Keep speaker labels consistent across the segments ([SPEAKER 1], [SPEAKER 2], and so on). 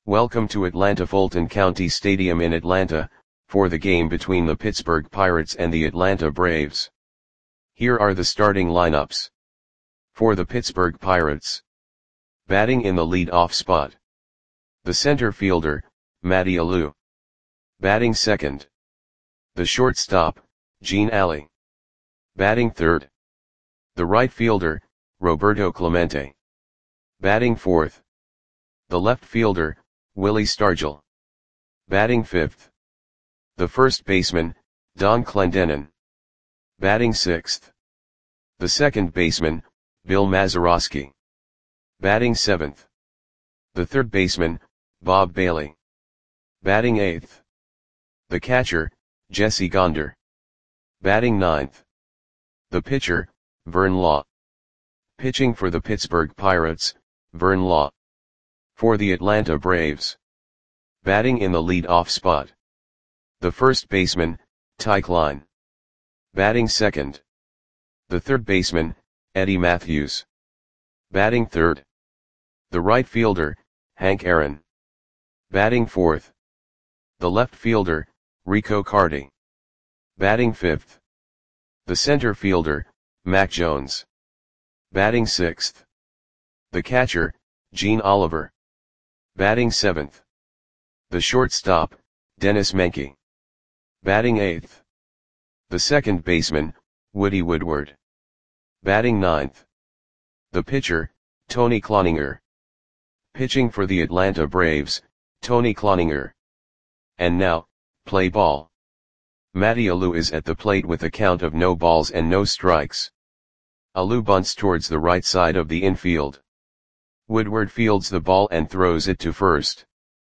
[SPEAKER 1] Welcome to Atlanta Fulton County Stadium in Atlanta, for the game between the Pittsburgh Pirates and the Atlanta Braves. Here are the starting lineups. For the Pittsburgh Pirates. Batting in the lead-off spot. The center fielder, Matty Alou. Batting second. The shortstop, Gene Alley. Batting third. The right fielder, Roberto Clemente. Batting fourth. The left fielder, Willie Stargell. Batting fifth. The first baseman, Don Clendenon. Batting sixth. The second baseman, Bill Mazeroski. Batting seventh. The third baseman, Bob Bailey. Batting eighth. The catcher, Jesse Gonder. Batting ninth. The pitcher, Vern Law. Pitching for the Pittsburgh Pirates, Vern Law. For the Atlanta Braves. Batting in the lead-off spot. The first baseman, Ty Klein. Batting second. The third baseman, Eddie Matthews. Batting third. The right fielder, Hank Aaron. Batting fourth. The left fielder, Rico Carty. Batting fifth. The center fielder, Mac Jones. Batting sixth. The catcher, Gene Oliver. Batting seventh. The shortstop, Dennis Menke. Batting eighth. The second baseman, Woody Woodward. Batting ninth. The pitcher, Tony Cloninger. Pitching for the Atlanta Braves, Tony Cloninger. And now, play ball. Matty Alou is at the plate with a count of no balls and no strikes. Alou bunts towards the right side of the infield. Woodward fields the ball and throws it to first.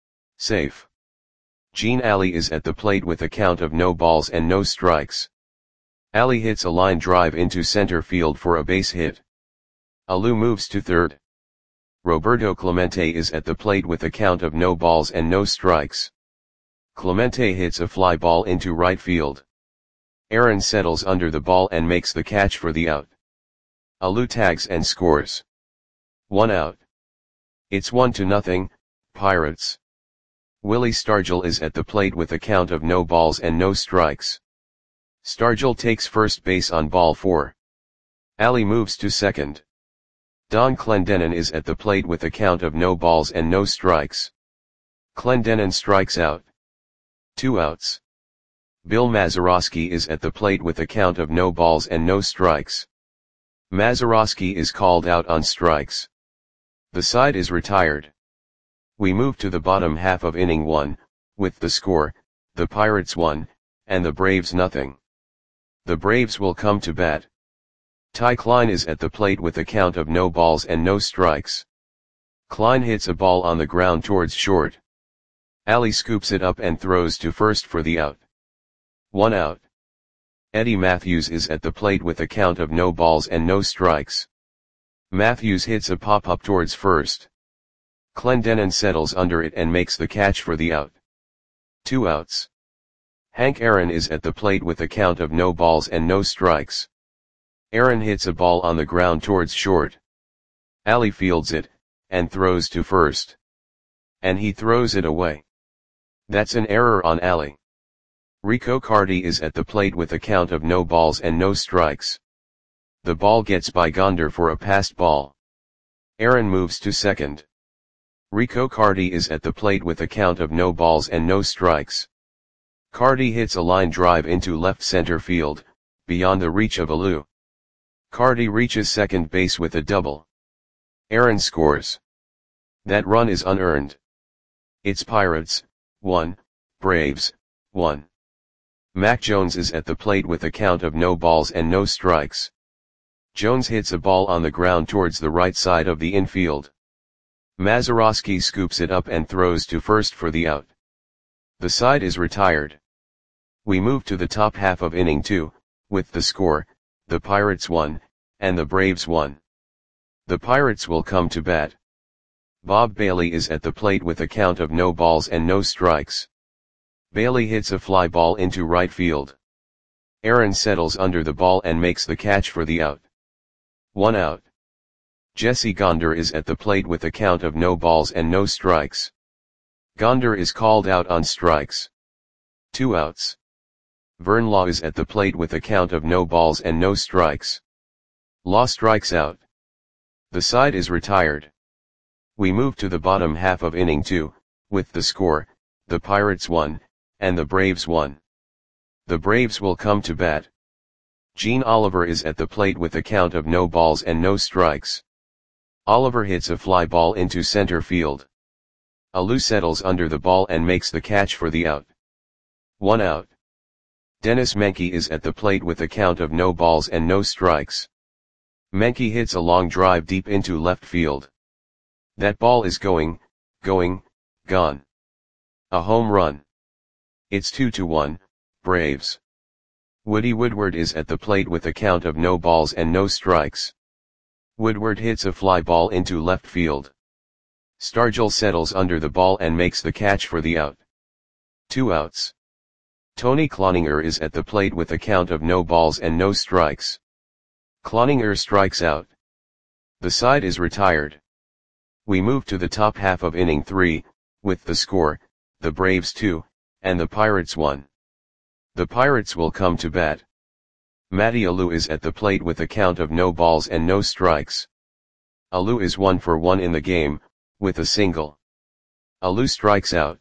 [SPEAKER 1] Safe. Gene Alley is at the plate with a count of no balls and no strikes. Alley hits a line drive into center field for a base hit. Alou moves to third. Roberto Clemente is at the plate with a count of no balls and no strikes. Clemente hits a fly ball into right field. Aaron settles under the ball and makes the catch for the out. Alou tags and scores. 1 out. It's 1-0, Pirates. Willie Stargell is at the plate with a count of no balls and no strikes. Stargell takes first base on ball 4. Alley moves to second. Don Clendenon is at the plate with a count of no balls and no strikes. Clendenon strikes out. 2 outs. Bill Mazeroski is at the plate with a count of no balls and no strikes. Mazeroski is called out on strikes. The side is retired. We move to the bottom half of inning 1, with the score, the Pirates 1, and the Braves nothing. The Braves will come to bat. Ty Klein is at the plate with a count of no balls and no strikes. Klein hits a ball on the ground towards short. Alley scoops it up and throws to first for the out. 1 out. Eddie Matthews is at the plate with a count of no balls and no strikes. Matthews hits a pop-up towards first. Clendenon settles under it and makes the catch for the out. 2 outs. Hank Aaron is at the plate with a count of no balls and no strikes. Aaron hits a ball on the ground towards short. Alley fields it, and throws to first. And he throws it away. That's an error on Alley. Rico Carty is at the plate with a count of no balls and no strikes. The ball gets by Gonder for a passed ball. Aaron moves to second. Rico Carty is at the plate with a count of no balls and no strikes. Carty hits a line drive into left center field, beyond the reach of Alou. Carty reaches second base with a double. Aaron scores. That run is unearned. It's Pirates, 1, Braves, 1. Mac Jones is at the plate with a count of no balls and no strikes. Jones hits a ball on the ground towards the right side of the infield. Mazeroski scoops it up and throws to first for the out. The side is retired. We move to the top half of inning 2, with the score, the Pirates 1, and the Braves 1. The Pirates will come to bat. Bob Bailey is at the plate with a count of no balls and no strikes. Bailey hits a fly ball into right field. Aaron settles under the ball and makes the catch for the out. 1 out. Jesse Gonder is at the plate with a count of no balls and no strikes. Gonder is called out on strikes. 2 outs. Vern Law is at the plate with a count of no balls and no strikes. Law strikes out. The side is retired. We move to the bottom half of inning 2, with the score, the Pirates 1, and the Braves 1. The Braves will come to bat. Gene Oliver is at the plate with a count of no balls and no strikes. Oliver hits a fly ball into center field. Alou settles under the ball and makes the catch for the out. 1 out. Dennis Menke is at the plate with a count of no balls and no strikes. Menke hits a long drive deep into left field. That ball is going, gone. A home run. It's 2-1, Braves. Woody Woodward is at the plate with a count of no balls and no strikes. Woodward hits a fly ball into left field. Stargell settles under the ball and makes the catch for the out. 2 outs. Tony Cloninger is at the plate with a count of no balls and no strikes. Cloninger strikes out. The side is retired. We move to the top half of inning 3, with the score, the Braves 2, and the Pirates 1. The Pirates will come to bat. Matty Alou is at the plate with a count of no balls and no strikes. Alou is 1 for 1 in the game, with a single. Alou strikes out.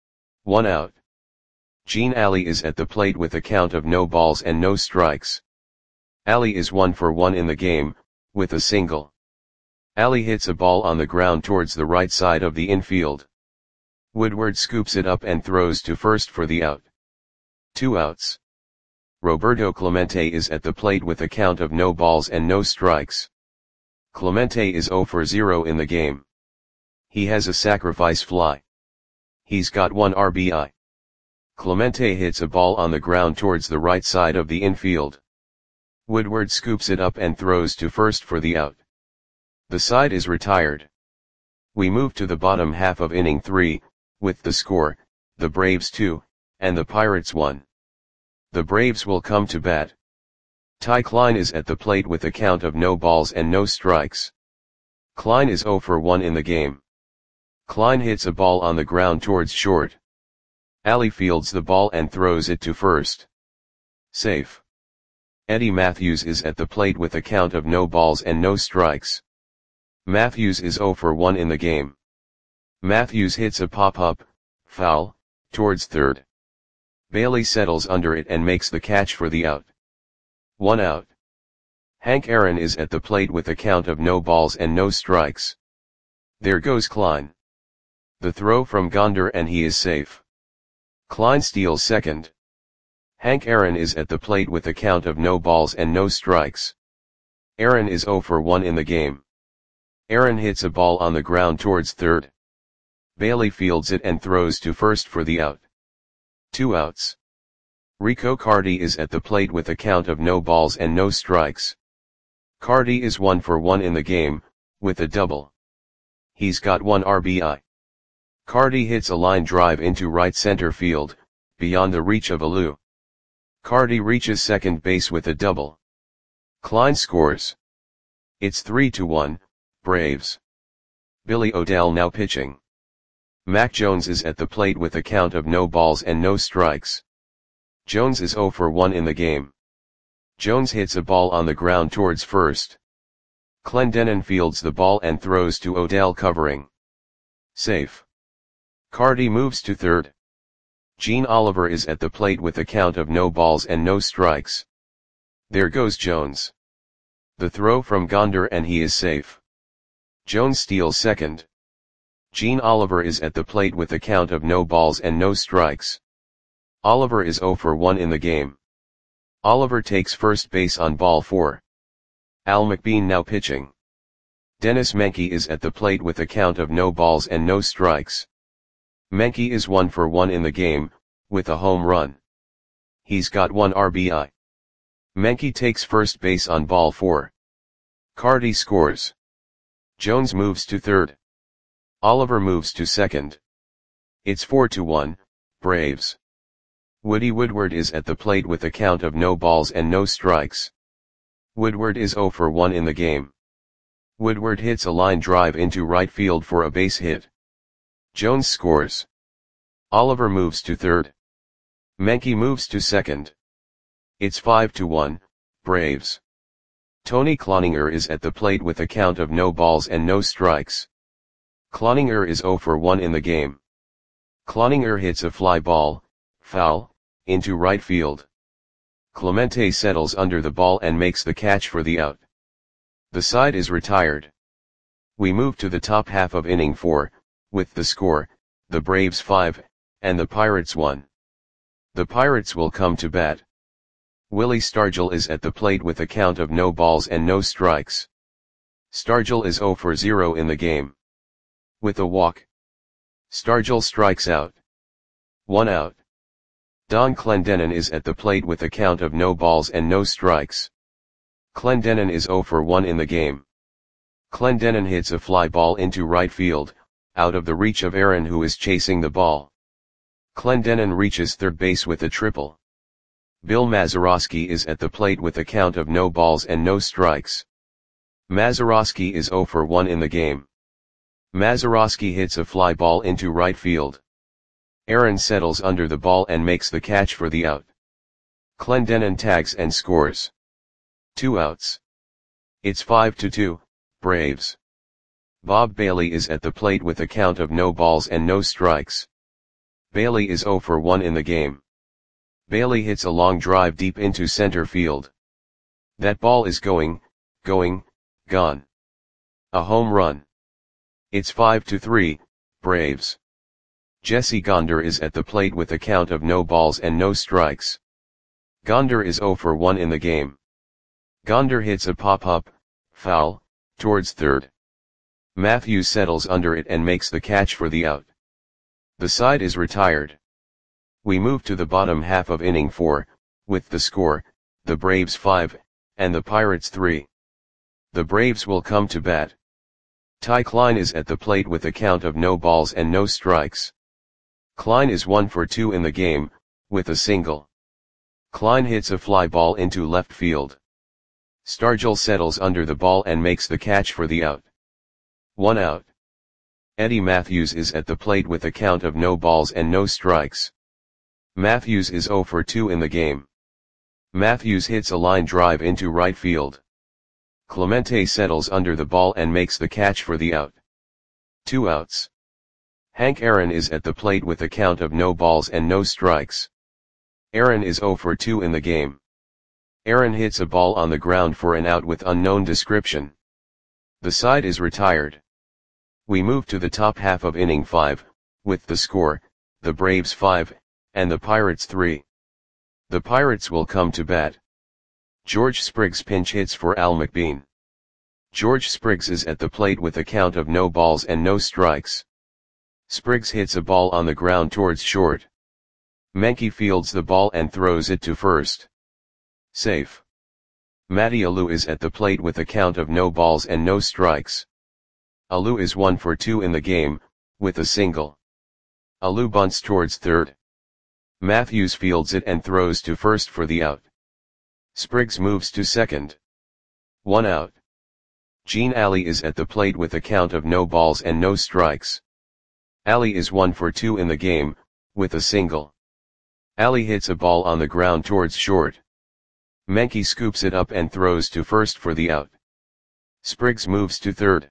[SPEAKER 1] 1 out. Gene Alley is at the plate with a count of no balls and no strikes. Alley is 1 for 1 in the game, with a single. Alley hits a ball on the ground towards the right side of the infield. Woodward scoops it up and throws to first for the out. 2 outs. Roberto Clemente is at the plate with a count of no balls and no strikes. Clemente is 0 for 0 in the game. He has a sacrifice fly. He's got 1 RBI. Clemente hits a ball on the ground towards the right side of the infield. Woodward scoops it up and throws to first for the out. The side is retired. We move to the bottom half of inning 3, with the score, the Braves 2, and the Pirates 1. The Braves will come to bat. Ty Klein is at the plate with a count of no balls and no strikes. Klein is 0 for 1 in the game. Klein hits a ball on the ground towards short. Alley fields the ball and throws it to first. Safe. Eddie Matthews is at the plate with a count of no balls and no strikes. Matthews is 0 for 1 in the game. Matthews hits a pop-up, foul, towards third. Bailey settles under it and makes the catch for the out. 1 out. Hank Aaron is at the plate with a count of no balls and no strikes. There goes Klein. The throw from Gonder and he is safe. Klein steals second. Hank Aaron is at the plate with a count of no balls and no strikes. Aaron is 0 for 1 in the game. Aaron hits a ball on the ground towards third. Bailey fields it and throws to first for the out. 2 outs. Rico Carty is at the plate with a count of no balls and no strikes. Carty is 1 for 1 in the game, with a double. He's got 1 RBI. Carty hits a line drive into right center field, beyond the reach of Alou. Carty reaches second base with a double. Klein scores. It's 3-1, Braves. Billy O'Dell now pitching. Mac Jones is at the plate with a count of no balls and no strikes. Jones is 0 for 1 in the game. Jones hits a ball on the ground towards first. Clendenon fields the ball and throws to O'Dell covering. Safe. Carty moves to third. Gene Oliver is at the plate with a count of no balls and no strikes. There goes Jones. The throw from Gonder and he is safe. Jones steals second. Gene Oliver is at the plate with a count of no balls and no strikes. Oliver is 0 for 1 in the game. Oliver takes first base on ball 4. Al McBean now pitching. Dennis Menke is at the plate with a count of no balls and no strikes. Menke is 1 for 1 in the game, with a home run. He's got 1 RBI. Menke takes first base on ball 4. Carty scores. Jones moves to third. Oliver moves to second. It's 4-1, Braves. Woody Woodward is at the plate with a count of no balls and no strikes. Woodward is 0 for 1 in the game. Woodward hits a line drive into right field for a base hit. Jones scores. Oliver moves to third. Menke moves to second. It's 5-1, Braves. Tony Cloninger is at the plate with a count of no balls and no strikes. Cloninger is 0 for 1 in the game. Cloninger hits a fly ball, foul, into right field. Clemente settles under the ball and makes the catch for the out. The side is retired. We move to the top half of inning 4, with the score, the Braves 5, and the Pirates 1. The Pirates will come to bat. Willie Stargell is at the plate with a count of no balls and no strikes. Stargell is 0 for 0 in the game. With a walk, Stargell strikes out. 1 out. Don Clendenon is at the plate with a count of no balls and no strikes. Clendenon is 0 for 1 in the game. Clendenon hits a fly ball into right field, out of the reach of Aaron, who is chasing the ball. Clendenon reaches third base with a triple. Bill Mazeroski is at the plate with a count of no balls and no strikes. Mazeroski is 0 for 1 in the game. Mazeroski hits a fly ball into right field. Aaron settles under the ball and makes the catch for the out. Clendenon tags and scores. 2 outs. It's 5-2, Braves. Bob Bailey is at the plate with a count of no balls and no strikes. Bailey is 0 for 1 in the game. Bailey hits a long drive deep into center field. That ball is gone. A home run. It's 5-3, Braves. Jesse Gonder is at the plate with a count of no balls and no strikes. Gonder is 0 for 1 in the game. Gonder hits a pop-up, foul, towards third. Matthews settles under it and makes the catch for the out. The side is retired. We move to the bottom half of inning 4, with the score, the Braves 5, and the Pirates 3. The Braves will come to bat. Ty Klein is at the plate with a count of no balls and no strikes. Klein is 1 for 2 in the game, with a single. Klein hits a fly ball into left field. Stargell settles under the ball and makes the catch for the out. 1 out. Eddie Matthews is at the plate with a count of no balls and no strikes. Matthews is 0 for 2 in the game. Matthews hits a line drive into right field. Clemente settles under the ball and makes the catch for the out. 2 outs. Hank Aaron is at the plate with a count of no balls and no strikes. Aaron is 0 for 2 in the game. Aaron hits a ball on the ground for an out with unknown description. The side is retired. We move to the top half of inning 5, with the score, the Braves 5, and the Pirates 3. The Pirates will come to bat. George Spriggs pinch hits for Al McBean. George Spriggs is at the plate with a count of no balls and no strikes. Spriggs hits a ball on the ground towards short. Menke fields the ball and throws it to first. Safe. Matty Alou is at the plate with a count of no balls and no strikes. Alou is 1 for 2 in the game, with a single. Alou bunts towards third. Matthews fields it and throws to first for the out. Spriggs moves to second. 1 out. Gene Alley is at the plate with a count of no balls and no strikes. Alley is 1 for 2 in the game, with a single. Alley hits a ball on the ground towards short. Menke scoops it up and throws to first for the out. Spriggs moves to third.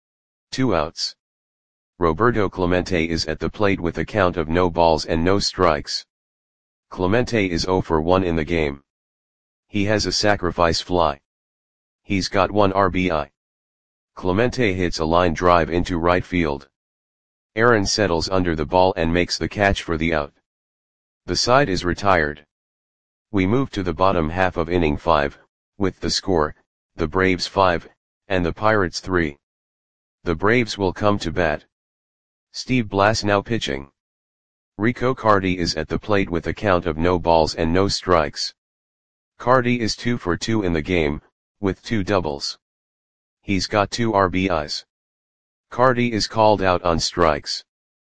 [SPEAKER 1] 2 outs. Roberto Clemente is at the plate with a count of no balls and no strikes. Clemente is 0 for 1 in the game. He has a sacrifice fly. He's got 1 RBI. Clemente hits a line drive into right field. Aaron settles under the ball and makes the catch for the out. The side is retired. We move to the bottom half of inning 5, with the score, the Braves 5, and the Pirates 3. The Braves will come to bat. Steve Blass now pitching. Rico Cardi is at the plate with a count of no balls and no strikes. Cardi is 2 for 2 in the game, with 2 doubles. He's got 2 RBIs. Cardi is called out on strikes.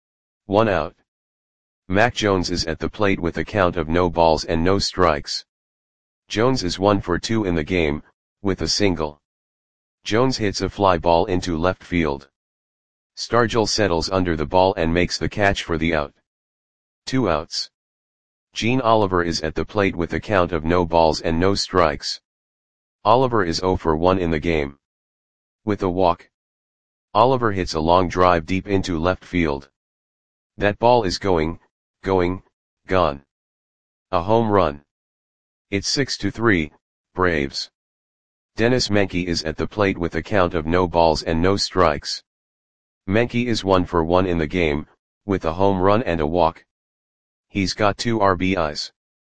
[SPEAKER 1] 1 out. Mac Jones is at the plate with a count of no balls and no strikes. Jones is 1 for 2 in the game, with a single. Jones hits a fly ball into left field. Stargell settles under the ball and makes the catch for the out. 2 outs. Gene Oliver is at the plate with a count of no balls and no strikes. Oliver is 0 for 1 in the game. With a walk, Oliver hits a long drive deep into left field. That ball is gone. A home run. It's 6-3, Braves. Dennis Menke is at the plate with a count of no balls and no strikes. Menke is 1 for 1 in the game, with a home run and a walk. He's got 2 RBIs.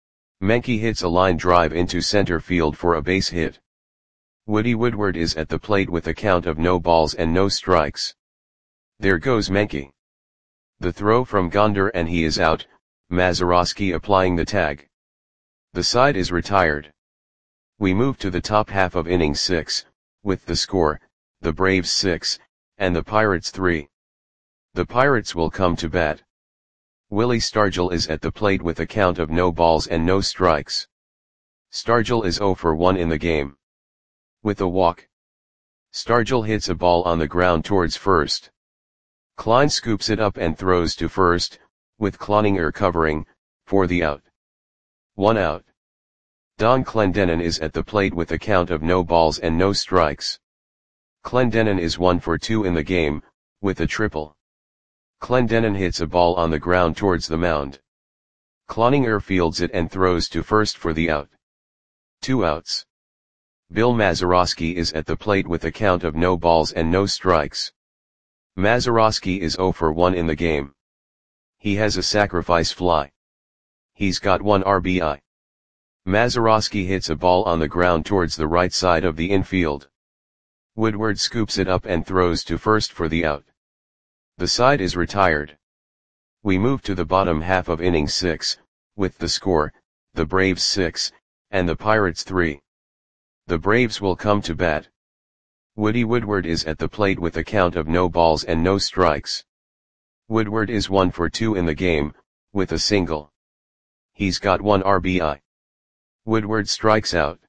[SPEAKER 1] Menke hits a line drive into center field for a base hit. Woody Woodward is at the plate with a count of no balls and no strikes. There goes Menke. The throw from Gonder and he is out, Mazeroski applying the tag. The side is retired. We move to the top half of inning 6, with the score, the Braves 6, and the Pirates 3. The Pirates will come to bat. Willie Stargell is at the plate with a count of no balls and no strikes. Stargell is 0 for 1 in the game. With a walk, Stargell hits a ball on the ground towards first. Klein scoops it up and throws to first, with Cloninger covering, for the out. 1 out. Don Clendenon is at the plate with a count of no balls and no strikes. Clendenon is 1 for 2 in the game, with a triple. Clendenon hits a ball on the ground towards the mound. Cloninger fields it and throws to first for the out. 2 outs. Bill Mazeroski is at the plate with a count of no balls and no strikes. Mazeroski is 0 for 1 in the game. He has a sacrifice fly. He's got 1 RBI. Mazeroski hits a ball on the ground towards the right side of the infield. Woodward scoops it up and throws to first for the out. The side is retired. We move to the bottom half of inning 6, with the score, the Braves 6, and the Pirates 3. The Braves will come to bat. Woody Woodward is at the plate with a count of no balls and no strikes. Woodward is 1 for 2 in the game, with a single. He's got 1 RBI. Woodward strikes out.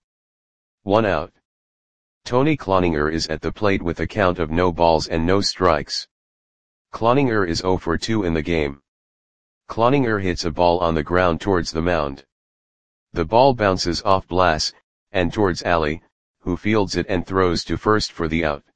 [SPEAKER 1] 1 out. Tony Cloninger is at the plate with a count of no balls and no strikes. Cloninger is 0 for 2 in the game. Cloninger hits a ball on the ground towards the mound. The ball bounces off Blas, and towards Alley, who fields it and throws to first for the out.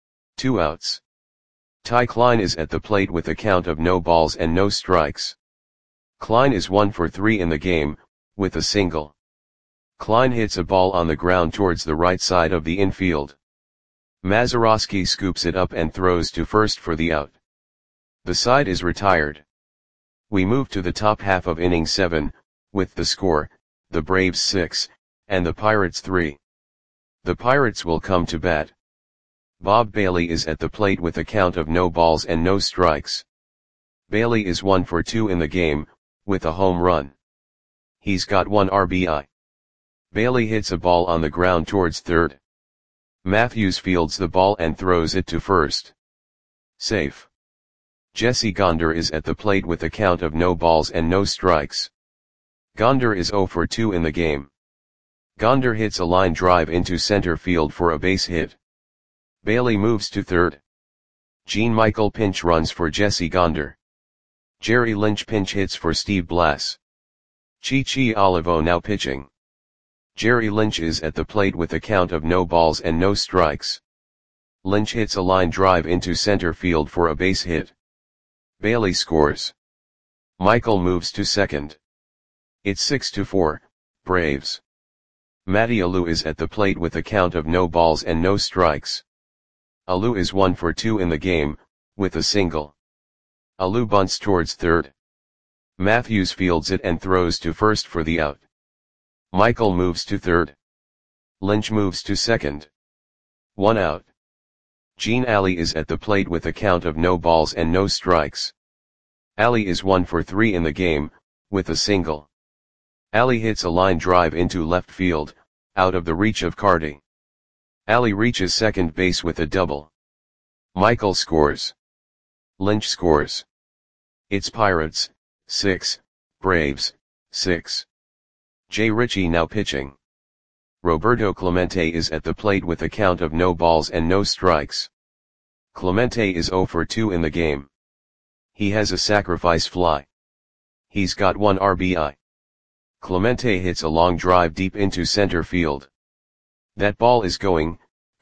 [SPEAKER 1] 2 outs. Ty Klein is at the plate with a count of no balls and no strikes. Klein is 1 for 3 in the game, with a single. Klein hits a ball on the ground towards the right side of the infield. Mazeroski scoops it up and throws to first for the out. The side is retired. We move to the top half of inning 7, with the score, the Braves 6, and the Pirates 3. The Pirates will come to bat. Bob Bailey is at the plate with a count of no balls and no strikes. Bailey is 1 for 2 in the game, with a home run. He's got 1 RBI. Bailey hits a ball on the ground towards third. Matthews fields the ball and throws it to first. Safe. Jesse Gonder is at the plate with a count of no balls and no strikes. Gonder is 0 for 2 in the game. Gonder hits a line drive into center field for a base hit. Bailey moves to third. Gene Michael pinch runs for Jesse Gonder. Jerry Lynch pinch hits for Steve Blas. Chichi Olivo now pitching. Jerry Lynch is at the plate with a count of no balls and no strikes. Lynch hits a line drive into center field for a base hit. Bailey scores. Michael moves to second. It's 6-4, Braves. Matty Alou is at the plate with a count of no balls and no strikes. Alou is 1 for 2 in the game, with a single. Alou bunts towards third. Matthews fields it and throws to first for the out. Michael moves to third. Lynch moves to second. 1 out. Gene Alley is at the plate with a count of no balls and no strikes. Alley is 1 for 3 in the game, with a single. Alley hits a line drive into left field, out of the reach of Carty. Alley reaches second base with a double. Michael scores. Lynch scores. It's Pirates, 6, Braves, 6. Jay Ritchie now pitching. Roberto Clemente is at the plate with a count of no balls and no strikes. Clemente is 0 for 2 in the game. He has a sacrifice fly. He's got 1 RBI. Clemente hits a long drive deep into center field. That ball is going,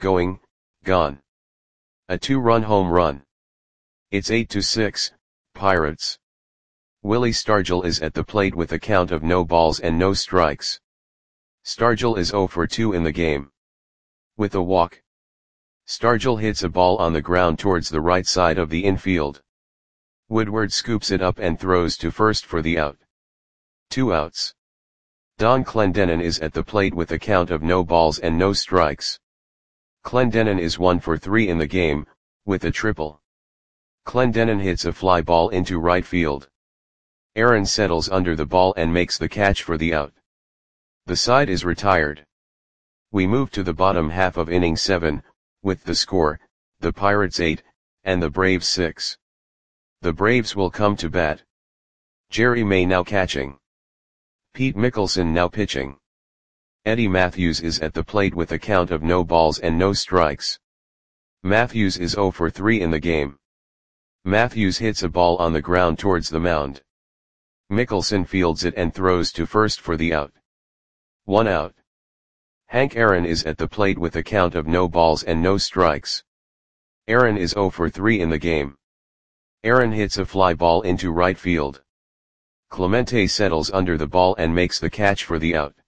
[SPEAKER 1] gone. A 2-run home run. It's 8-6, Pirates. Willie Stargell is at the plate with a count of no balls and no strikes. Stargell is 0 for 2 in the game. With a walk. Stargell hits a ball on the ground towards the right side of the infield. Woodward scoops it up and throws to first for the out. 2 outs. Don Clendenon is at the plate with a count of no balls and no strikes. Clendenon is 1 for 3 in the game, with a triple. Clendenon hits a fly ball into right field. Aaron settles under the ball and makes the catch for the out. The side is retired. We move to the bottom half of inning 7, with the score, the Pirates 8, and the Braves 6. The Braves will come to bat. Jerry May now catching. Pete Mickelson now pitching. Eddie Matthews is at the plate with a count of no balls and no strikes. Matthews is 0 for 3 in the game. Matthews hits a ball on the ground towards the mound. Mickelson fields it and throws to first for the out. 1 out. Hank Aaron is at the plate with a count of no balls and no strikes. Aaron is 0 for 3 in the game. Aaron hits a fly ball into right field. Clemente settles under the ball and makes the catch for the out.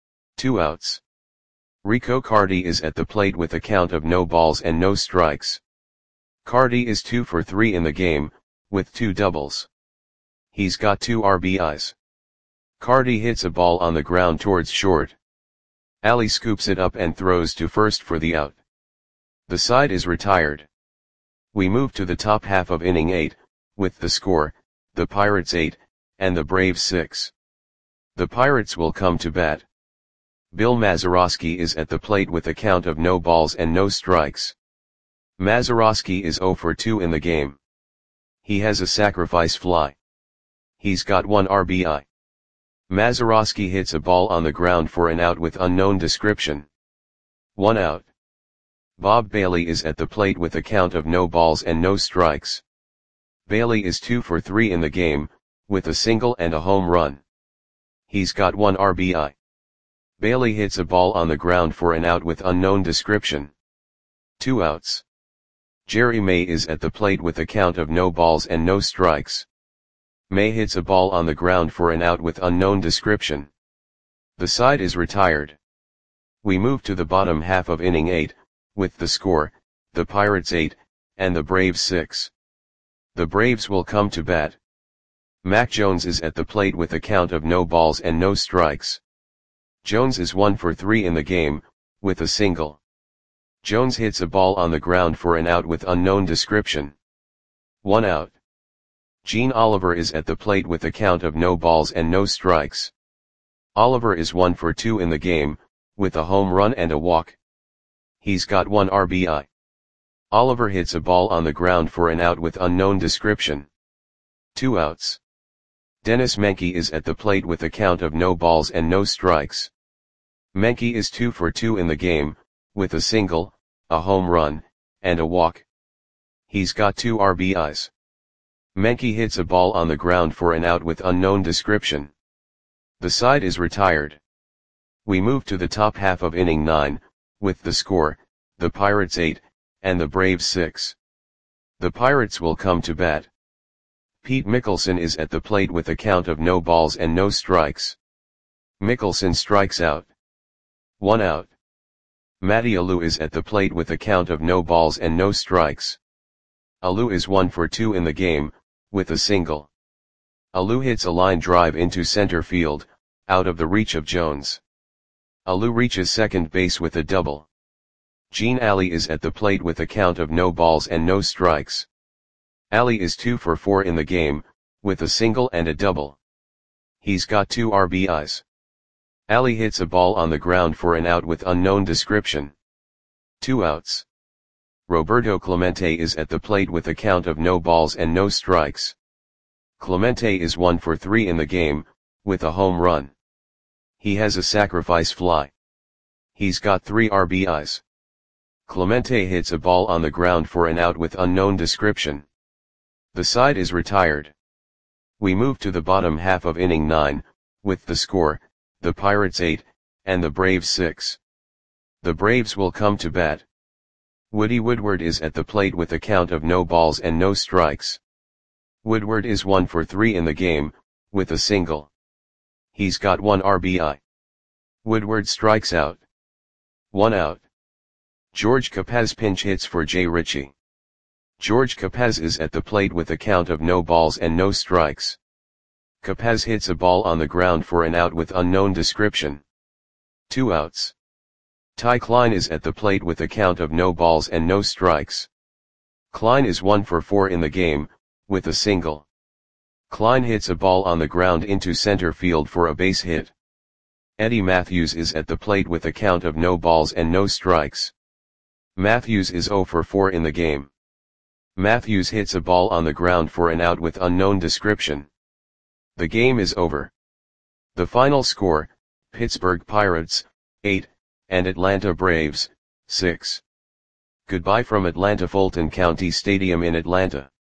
[SPEAKER 1] 2 outs. Rico Carty is at the plate with a count of no balls and no strikes. Carty is 2 for 3 in the game, with 2 doubles. He's got 2 RBIs. Carty hits a ball on the ground towards short. Ali scoops it up and throws to first for the out. The side is retired. We move to the top half of inning 8, with the score, the Pirates 8, and the Braves 6. The Pirates will come to bat. Bill Mazeroski is at the plate with a count of no balls and no strikes. Mazeroski is 0 for 2 in the game. He has a sacrifice fly. He's got 1 RBI. Mazeroski hits a ball on the ground for an out with unknown description. 1 out. Bob Bailey is at the plate with a count of no balls and no strikes. Bailey is 2 for 3 in the game, with a single and a home run. He's got 1 RBI. Bailey hits a ball on the ground for an out with unknown description. 2 outs. Jerry May is at the plate with a count of no balls and no strikes. May hits a ball on the ground for an out with unknown description. The side is retired. We move to the bottom half of inning 8, with the score, the Pirates 8, and the Braves 6. The Braves will come to bat. Mac Jones is at the plate with a count of no balls and no strikes. Jones is 1 for 3 in the game, with a single. Jones hits a ball on the ground for an out with unknown description. 1 out. Gene Oliver is at the plate with a count of no balls and no strikes. Oliver is 1 for 2 in the game, with a home run and a walk. He's got 1 RBI. Oliver hits a ball on the ground for an out with unknown description. 2 outs. Dennis Menke is at the plate with a count of no balls and no strikes. Menke is 2 for 2 in the game, with a single, a home run, and a walk. He's got 2 RBIs. Menke hits a ball on the ground for an out with unknown description. The side is retired. We move to the top half of inning 9, with the score, the Pirates 8, and the Braves 6. The Pirates will come to bat. Pete Mickelson is at the plate with a count of no balls and no strikes. Mickelson strikes out. 1 out. Matty Alou is at the plate with a count of no balls and no strikes. Alou is 1 for 2 in the game, with a single. Alou hits a line drive into center field, out of the reach of Jones. Alou reaches second base with a double. Gene Alley is at the plate with a count of no balls and no strikes. Alley is 2 for 4 in the game, with a single and a double. He's got 2 RBIs. Alley hits a ball on the ground for an out with unknown description. 2 outs. Roberto Clemente is at the plate with a count of no balls and no strikes. Clemente is 1 for 3 in the game, with a home run. He has a sacrifice fly. He's got 3 RBIs. Clemente hits a ball on the ground for an out with unknown description. The side is retired. We move to the bottom half of inning 9, with the score, the Pirates 8, and the Braves 6. The Braves will come to bat. Woody Woodward is at the plate with a count of no balls and no strikes. Woodward is 1 for 3 in the game, with a single. He's got 1 RBI. Woodward strikes out. 1 out. George Capez pinch hits for Jay Ritchie. George Capez is at the plate with a count of no balls and no strikes. Capez hits a ball on the ground for an out with unknown description. 2 outs. Ty Klein is at the plate with a count of no balls and no strikes. Klein is 1 for 4 in the game, with a single. Klein hits a ball on the ground into center field for a base hit. Eddie Matthews is at the plate with a count of no balls and no strikes. Matthews is 0 for 4 in the game. Matthews hits a ball on the ground for an out with unknown description. The game is over. The final score, Pittsburgh Pirates, 8, and Atlanta Braves, 6. Goodbye from Atlanta Fulton County Stadium in Atlanta.